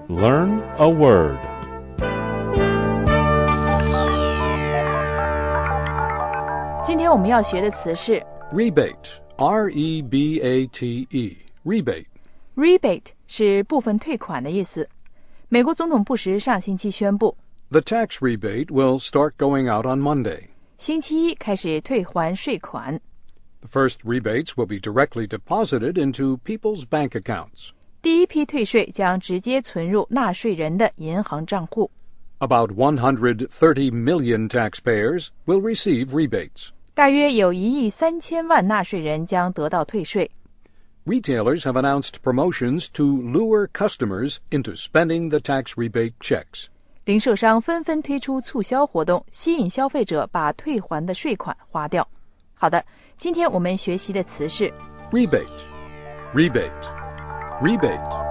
Learn a word. 今天我们要学的词是 Rebate, R-E-B-A-T-E, rebate. Rebate 是部分退款的意思。美国总统布什上星期宣布 The tax rebate will start going out on Monday. 星期一开始退还税款。 The first rebates will be directly deposited into people's bank accounts. 第一批退税将直接存入纳税人的银行账户。 About 130 million taxpayers will receive rebates. 大约有1.3亿纳税人将得到退税。 Retailers have announced promotions to lure customers into spending the tax rebate checks. 零售商纷纷推出促销活动，吸引消费者把退还的税款花掉。好的，今天我们学习的词是 Rebate, rebate, rebate.